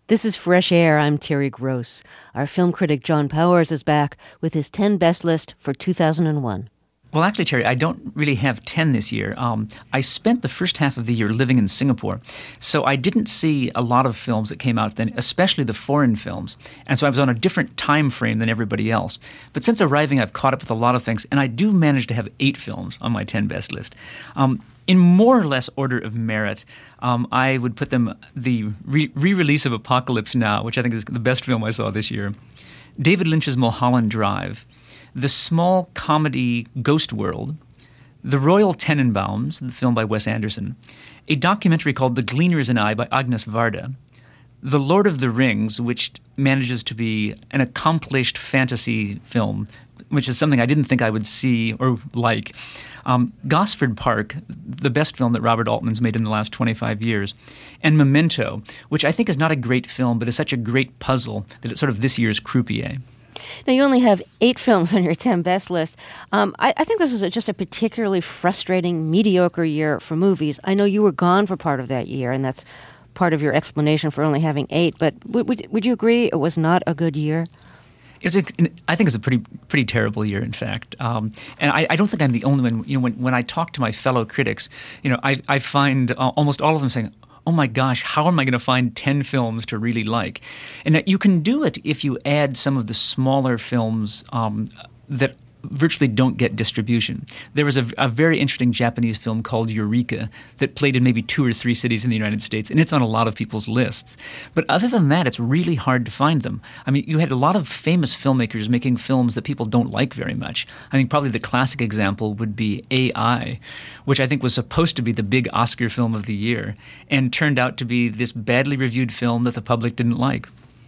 This is Fresh Air. I'm Terry Gross. Our film critic John Powers is back with his 10 best list for 2001. Well, actually, Terry, I don't really have 10 this year. I spent the first half of the year living in Singapore, so I didn't see a lot of films that came out then, especially the foreign films. And so I was on a different time frame than everybody else. But since arriving, I've caught up with a lot of things, and I do manage to have 8 films on my 10 best list. In more or less order of merit, I would put them the re-release of Apocalypse Now, which I think is the best film I saw this year, David Lynch's Mulholland Drive, the small comedy Ghost World, The Royal Tenenbaums, the film by Wes Anderson, a documentary called The Gleaners and I by Agnes Varda, The Lord of the Rings, which manages to be an accomplished fantasy film, which is something I didn't think I would see or like, Gosford Park, the best film that Robert Altman's made in the last 25 years, and Memento, which I think is not a great film, but is such a great puzzle that it's sort of this year's croupier. Now, you only have 8 films on your 10 best list. I think this was just a particularly frustrating, mediocre year for movies. I know you were gone for part of that year, and that's part of your explanation for only having 8, but would you agree it was not a good year? I think it's a pretty terrible year, in fact. And I don't think I'm the only one. You know, when I talk to my fellow critics, I find almost all of them saying, oh my gosh, how am I going to find 10 films to really like? And you can do it if you add some of the smaller films that virtually don't get distribution. There was a very interesting Japanese film called Eureka that played in maybe 2 or 3 cities in the United States, and it's on a lot of people's lists. But other than that, it's really hard to find them. I mean, you had a lot of famous filmmakers making films that people don't like very much. I mean, probably the classic example would be AI, which I think was supposed to be the big Oscar film of the year, and turned out to be this badly reviewed film that the public didn't like.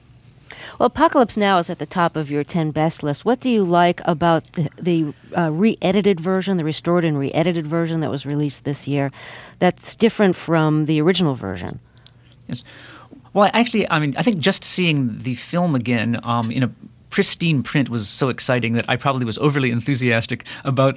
Well, Apocalypse Now is at the top of your 10 best list. What do you like about the re-edited version, the restored and re-edited version that was released this year that's different from the original version? Yes. Well, actually, I think just seeing the film again in a pristine print was so exciting that I probably was overly enthusiastic about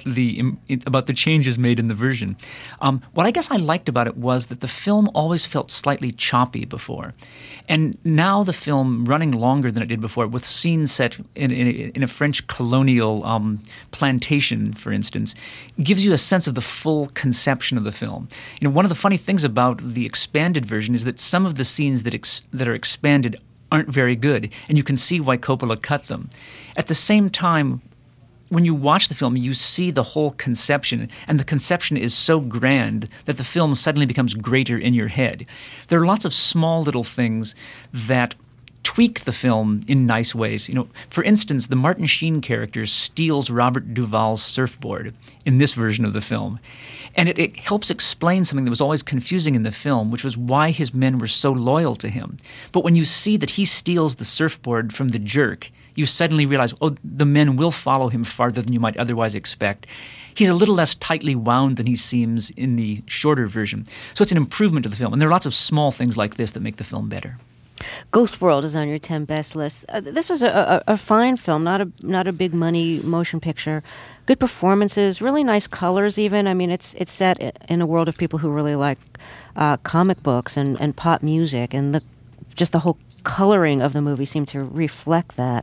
the changes made in the version. What I guess I liked about it was that the film always felt slightly choppy before. And now the film, running longer than it did before, with scenes set in a French colonial plantation, for instance, gives you a sense of the full conception of the film. One of the funny things about the expanded version is that some of the scenes that are expanded aren't very good, and you can see why Coppola cut them. At the same time, when you watch the film, you see the whole conception, and the conception is so grand that the film suddenly becomes greater in your head. There are lots of small little things that tweak the film in nice ways. For instance, the Martin Sheen character steals Robert Duvall's surfboard in this version of the film. And it helps explain something that was always confusing in the film, which was why his men were so loyal to him. But when you see that he steals the surfboard from the jerk, you suddenly realize, the men will follow him farther than you might otherwise expect. He's a little less tightly wound than he seems in the shorter version. So it's an improvement to the film. And there are lots of small things like this that make the film better. Ghost World is on your 10 best list. This was a fine film, not a big money motion picture. Good performances, really nice colors even. I mean, it's set in a world of people who really like comic books and pop music, and just the whole coloring of the movie seemed to reflect that.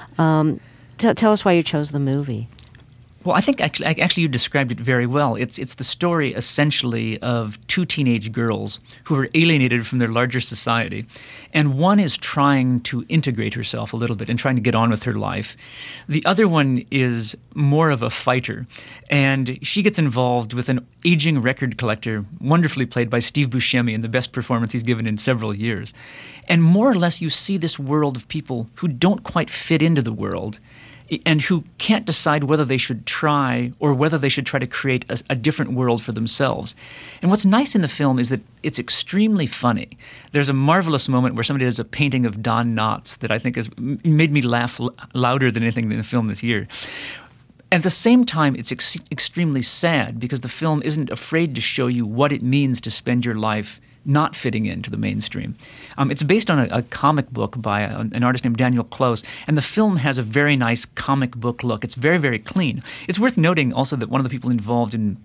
Tell us why you chose the movie. Well, I think actually you described it very well. It's the story essentially of 2 teenage girls who are alienated from their larger society, and one is trying to integrate herself a little bit and trying to get on with her life. The other one is more of a fighter, and she gets involved with an aging record collector, wonderfully played by Steve Buscemi in the best performance he's given in several years. And more or less you see this world of people who don't quite fit into the world, and who can't decide whether they should try or whether they should try to create a different world for themselves. And what's nice in the film is that it's extremely funny. There's a marvelous moment where somebody does a painting of Don Knotts that I think has made me laugh louder than anything in the film this year. At the same time, it's extremely sad because the film isn't afraid to show you what it means to spend your life not fitting into the mainstream. It's based on a comic book by an artist named Daniel Close, and the film has a very nice comic book look. It's very, very clean. It's worth noting also that one of the people involved in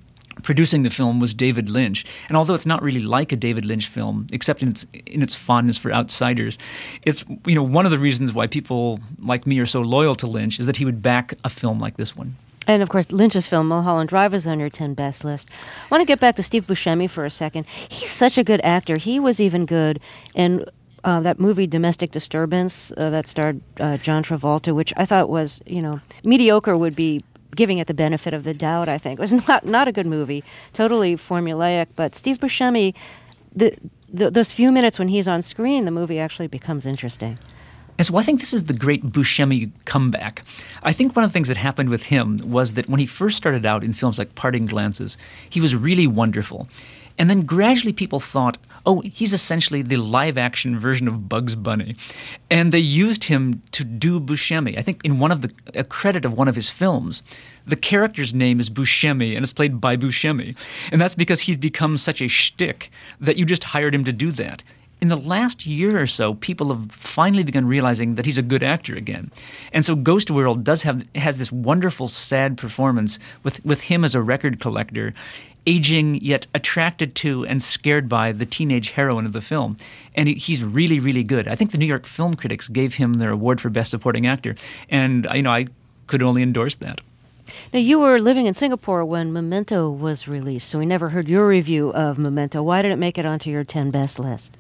producing the film was David Lynch. And although it's not really like a David Lynch film, except in its fondness for outsiders, it's one of the reasons why people like me are so loyal to Lynch is that he would back a film like this one. And, of course, Lynch's film, Mulholland Drive, is on your 10 best list. I want to get back to Steve Buscemi for a second. He's such a good actor. He was even good in that movie Domestic Disturbance that starred John Travolta, which I thought was, mediocre would be giving it the benefit of the doubt, I think. It was not a good movie, totally formulaic. But Steve Buscemi, those few minutes when he's on screen, the movie actually becomes interesting. And so I think this is the great Buscemi comeback. I think one of the things that happened with him was that when he first started out in films like Parting Glances, he was really wonderful. And then gradually people thought, oh, he's essentially the live-action version of Bugs Bunny. And they used him to do Buscemi. I think in a credit of one of his films, the character's name is Buscemi, and it's played by Buscemi. And that's because he'd become such a shtick that you just hired him to do that. In the last year or so, people have finally begun realizing that he's a good actor again. And so Ghost World has this wonderful, sad performance with him as a record collector, aging yet attracted to and scared by the teenage heroine of the film. And he's really, really good. I think the New York Film Critics gave him their award for Best Supporting Actor. And, I could only endorse that. Now, you were living in Singapore when Memento was released, so we never heard your review of Memento. Why did it make it onto your 10 best list?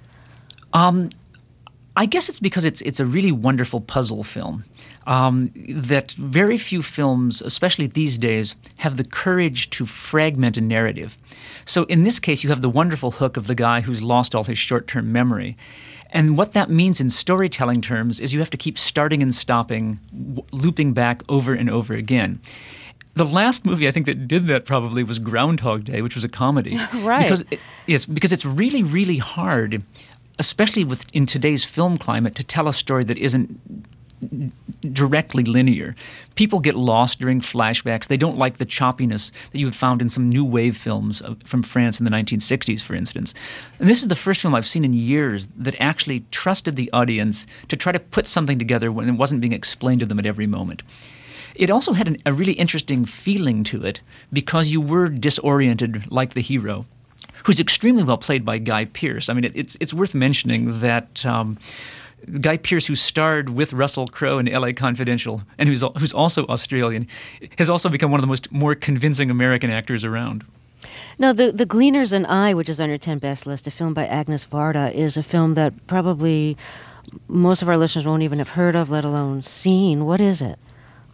I guess it's because it's a really wonderful puzzle film that very few films, especially these days, have the courage to fragment a narrative. So in this case, you have the wonderful hook of the guy who's lost all his short-term memory. And what that means in storytelling terms is you have to keep starting and stopping, looping back over and over again. The last movie I think that did that probably was Groundhog Day, which was a comedy. Right. Because it's really, really hard, especially in today's film climate, to tell a story that isn't directly linear. People get lost during flashbacks. They don't like the choppiness that you had found in some new wave films from France in the 1960s, for instance. And this is the first film I've seen in years that actually trusted the audience to try to put something together when it wasn't being explained to them at every moment. It also had a really interesting feeling to it because you were disoriented like the hero, who's extremely well played by Guy Pearce. I mean, it's worth mentioning that Guy Pearce, who starred with Russell Crowe in L.A. Confidential and who's also Australian, has also become one of the more convincing American actors around. Now, The Gleaners and I, which is on your 10 best list, a film by Agnes Varda, is a film that probably most of our listeners won't even have heard of, let alone seen. What is it?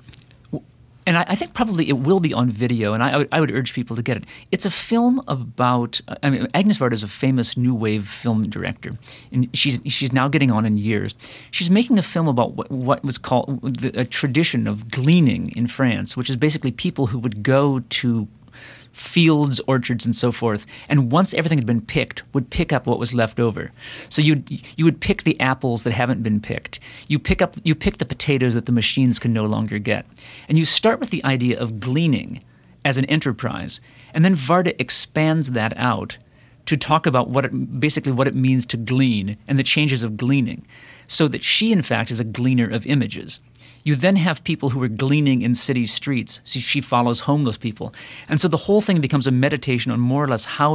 And I think probably it will be on video, and I would urge people to get it. It's a film about Agnes Varda is a famous new wave film director, and she's now getting on in years. She's making a film about what was called a tradition of gleaning in France, which is basically people who would go to fields, orchards, and so forth, and once everything had been picked, would pick up what was left over. So you would pick the apples that haven't been picked. You pick the potatoes that the machines can no longer get. And you start with the idea of gleaning as an enterprise, and then Varda expands that out to talk about what it means to glean and the changes of gleaning, so that she, in fact, is a gleaner of images. You then have people who are gleaning in city streets. So she follows homeless people. And so the whole thing becomes a meditation on more or less how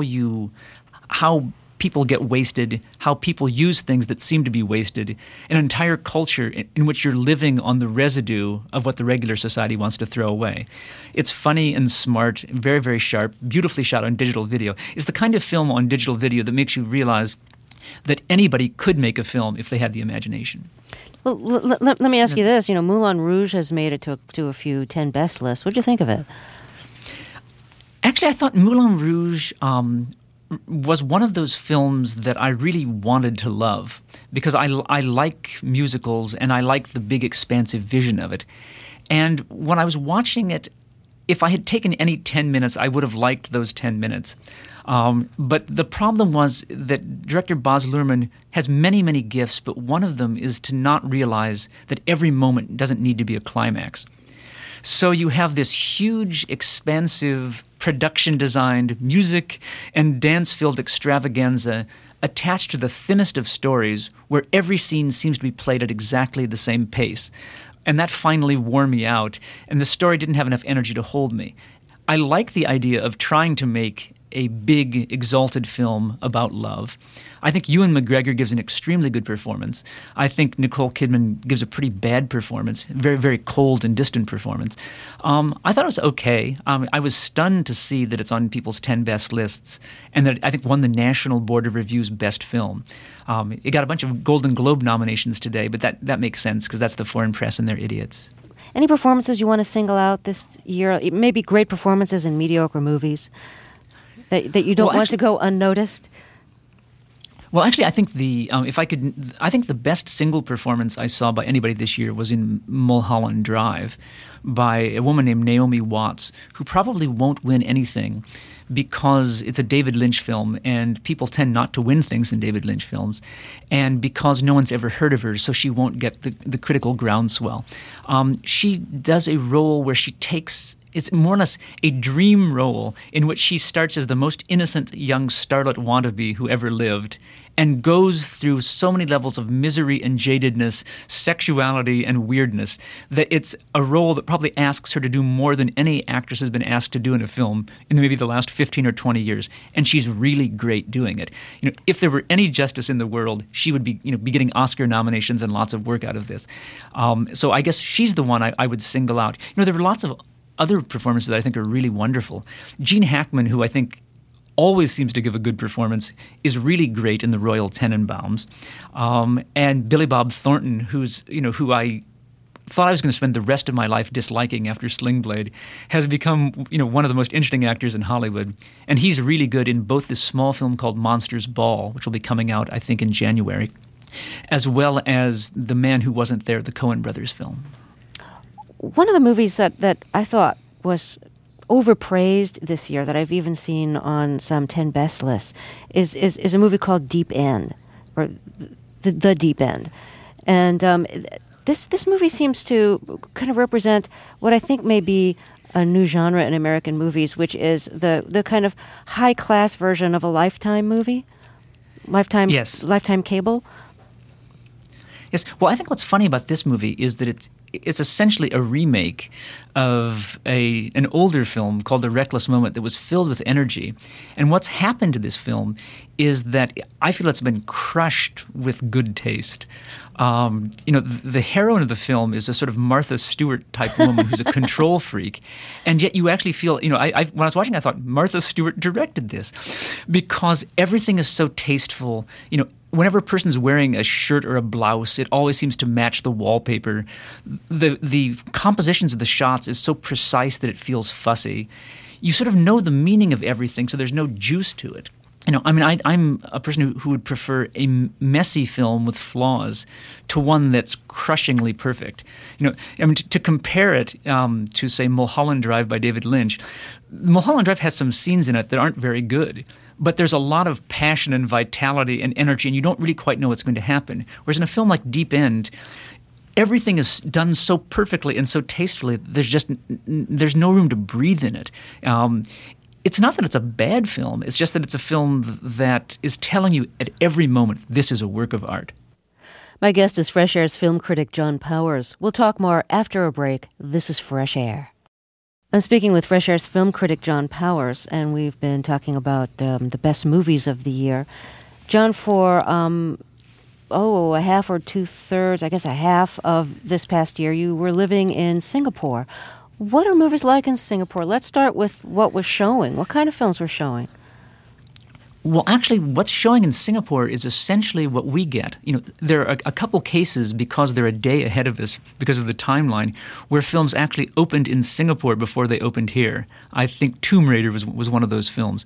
people get wasted, how people use things that seem to be wasted, an entire culture in which you're living on the residue of what the regular society wants to throw away. It's funny and smart, very, very sharp, beautifully shot on digital video. It's the kind of film on digital video that makes you realize that anybody could make a film if they had the imagination. Well, let me ask you this. Moulin Rouge has made it to a few 10 best lists. What do you think of it? Actually, I thought Moulin Rouge was one of those films that I really wanted to love because I like musicals and I like the big expansive vision of it. And when I was watching it, if I had taken any 10 minutes, I would have liked those 10 minutes. But the problem was that director Baz Luhrmann has many, many gifts, but one of them is to not realize that every moment doesn't need to be a climax. So you have this huge, expansive, production-designed music and dance-filled extravaganza attached to the thinnest of stories where every scene seems to be played at exactly the same pace. And that finally wore me out, and the story didn't have enough energy to hold me. I like the idea of trying to make a big, exalted film about love. I think Ewan McGregor gives an extremely good performance. I think Nicole Kidman gives a pretty bad performance, very, very cold and distant performance. I thought it was okay. I was stunned to see that it's on people's 10 best lists, and that I think won the National Board of Review's best film. It got a bunch of Golden Globe nominations today, but that makes sense because that's the foreign press and they're idiots. Any performances you want to single out this year? Maybe great performances in mediocre movies that you don't want to go unnoticed? Well, actually, I think I think the best single performance I saw by anybody this year was in Mulholland Drive by a woman named Naomi Watts, who probably won't win anything because it's a David Lynch film and people tend not to win things in David Lynch films, and because no one's ever heard of her, so she won't get the critical groundswell. She does a role where she takes... It's more or less a dream role in which she starts as the most innocent young starlet wannabe who ever lived and goes through so many levels of misery and jadedness, sexuality and weirdness, that it's a role that probably asks her to do more than any actress has been asked to do in a film in maybe the last 15 or 20 years. And she's really great doing it. If there were any justice in the world, she would be getting Oscar nominations and lots of work out of this. So I guess she's the one I would single out. There were lots of other performances that I think are really wonderful. Gene Hackman, who I think always seems to give a good performance, is really great in The Royal Tenenbaums. And Billy Bob Thornton, who I thought I was going to spend the rest of my life disliking after Sling Blade, has become one of the most interesting actors in Hollywood. And he's really good in both this small film called Monsters Ball, which will be coming out, I think, in January, as well as The Man Who Wasn't There, the Coen Brothers film. One of the movies that I thought was overpraised this year, that I've even seen on some 10 best lists, is a movie called Deep End, or The Deep End. And this movie seems to kind of represent what I think may be a new genre in American movies, which is the kind of high-class version of a Lifetime movie. Lifetime cable. Yes. Well, I think what's funny about this movie is that it's essentially a remake of an older film called The Reckless Moment that was filled with energy. And what's happened to this film is that I feel it's been crushed with good taste. The heroine of the film is a sort of Martha Stewart type woman who's a control freak, and yet you actually feel, when I was watching, I thought Martha Stewart directed this, because everything is so tasteful. Whenever a person's wearing a shirt or a blouse, it always seems to match the wallpaper. The compositions of the shots is so precise that it feels fussy. You sort of know the meaning of everything, so there's no juice to it. I'm a person who would prefer a messy film with flaws to one that's crushingly perfect. To compare it to, say, Mulholland Drive by David Lynch, Mulholland Drive has some scenes in it that aren't very good, but there's a lot of passion and vitality and energy, and you don't really quite know what's going to happen. Whereas in a film like Deep End, everything is done so perfectly and so tastefully, there's no room to breathe in it. It's not that it's a bad film. It's just that it's a film that is telling you at every moment, this is a work of art. My guest is Fresh Air's film critic John Powers. We'll talk more after a break. This is Fresh Air. I'm speaking with Fresh Air's film critic John Powers, and we've been talking about the best movies of the year. John, for a half or two-thirds, I guess a half of this past year, you were living in Singapore. What are movies like in Singapore? Let's start with what was showing. What kind of films were showing? Well, actually, what's showing in Singapore is essentially what we get. There are a couple cases, because they're a day ahead of us because of the timeline, where films actually opened in Singapore before they opened here. I think Tomb Raider was one of those films.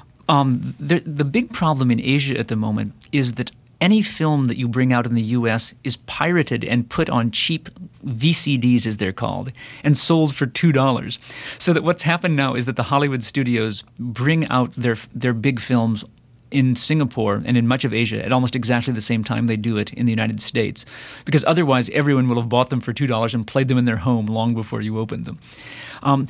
The big problem in Asia at the moment is that any film that you bring out in the U.S. is pirated and put on cheap VCDs, as they're called, and sold for $2. So that what's happened now is that the Hollywood studios bring out their big films in Singapore and in much of Asia at almost exactly the same time they do it in the United States, because otherwise everyone will have bought them for $2 and played them in their home long before you opened them.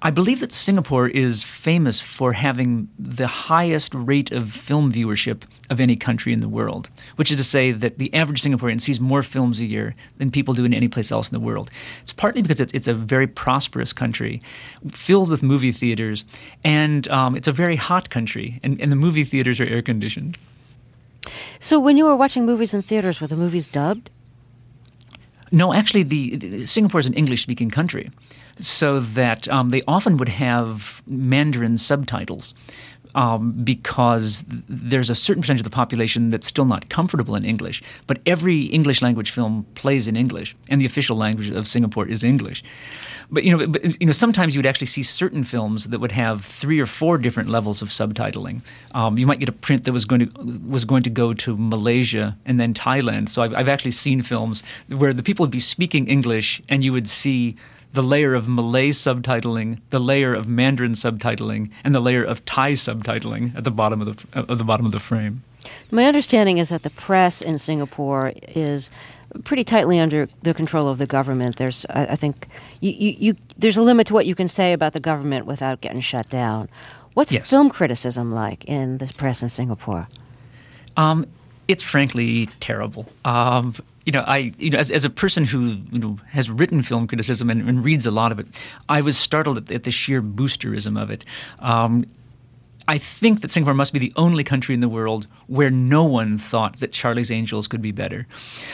I believe that Singapore is famous for having the highest rate of film viewership of any country in the world, which is to say that the average Singaporean sees more films a year than people do in any place else in the world. It's partly because it's a very prosperous country, filled with movie theaters, and it's a very hot country, and the movie theaters are air-conditioned. So when you were watching movies in theaters, were the movies dubbed? No, actually, Singapore is an English-speaking country, so that they often would have Mandarin subtitles because there's a certain percentage of the population that's still not comfortable in English. But every English-language film plays in English, and the official language of Singapore is English. But sometimes you would actually see certain films that would have 3 or 4 different levels of subtitling. You might get a print that was going to go to Malaysia and then Thailand. So I've actually seen films where the people would be speaking English, and you would see the layer of Malay subtitling, the layer of Mandarin subtitling, and the layer of Thai subtitling at the bottom of the frame. My understanding is that the press in Singapore is pretty tightly under the control of the government. There's, I think, there's a limit to what you can say about the government without getting shut down. What's film criticism like in the press in Singapore? It's frankly terrible. As a person who has written film criticism and reads a lot of it, I was startled at the sheer boosterism of it. I think that Singapore must be the only country in the world where no one thought that Charlie's Angels could be better.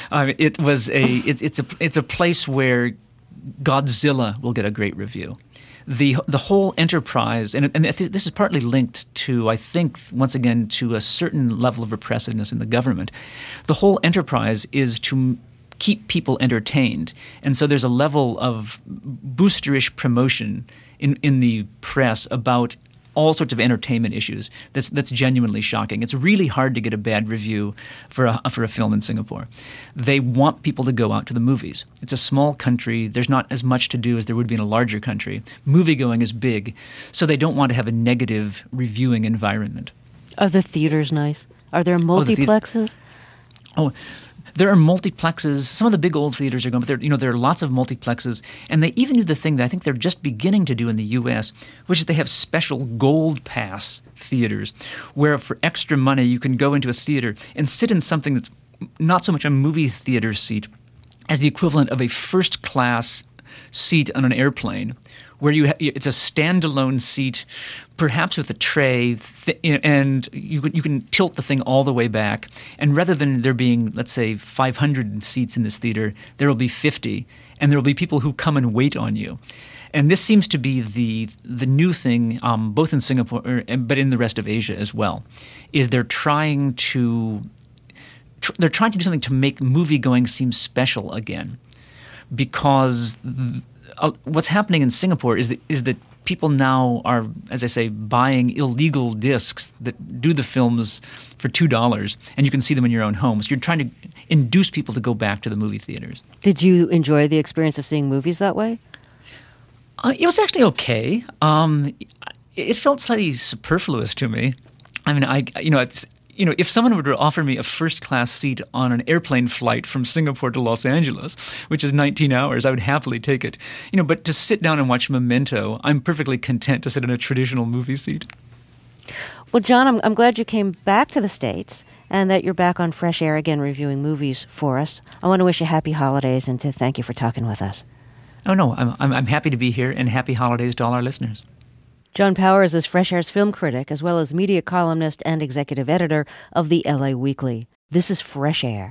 It's a place where Godzilla will get a great review. The whole enterprise, and this is partly linked to, I think, once again, to a certain level of repressiveness in the government. The whole enterprise is to keep people entertained, and so there's a level of boosterish promotion in the press about all sorts of entertainment issues that's genuinely shocking. It's really hard to get a bad review for a film in Singapore. They want people to go out to the movies. It's a small country. There's not as much to do as there would be in a larger country. Moviegoing is big, so they don't want to have a negative reviewing environment. Are the theaters nice? Are there multiplexes? There are multiplexes. Some of the big old theaters are going, but there are lots of multiplexes, and they even do the thing that I think they're just beginning to do in the U.S., which is they have special gold pass theaters, where for extra money you can go into a theater and sit in something that's not so much a movie theater seat as the equivalent of a first class seat on an airplane, where it's a standalone seat, perhaps with a tray, and you can tilt the thing all the way back. And rather than there being, let's say, 500 seats in this theater, there will be 50, and there will be people who come and wait on you. And this seems to be the new thing, both in Singapore but in the rest of Asia as well, is they're trying to do something to make movie-going seem special again, because what's happening in Singapore is that people now are, as I say, buying illegal discs that do the films for $2, and you can see them in your own home. So you're trying to induce people to go back to the movie theaters. Did you enjoy the experience of seeing movies that way? It was actually okay. It felt slightly superfluous to me. I mean, if someone were to offer me a first-class seat on an airplane flight from Singapore to Los Angeles, which is 19 hours, I would happily take it. But to sit down and watch Memento, I'm perfectly content to sit in a traditional movie seat. Well, John, I'm glad you came back to the States and that you're back on Fresh Air again reviewing movies for us. I want to wish you happy holidays and to thank you for talking with us. Oh, no, I'm happy to be here, and happy holidays to all our listeners. John Powers is Fresh Air's film critic, as well as media columnist and executive editor of the LA Weekly. This is Fresh Air.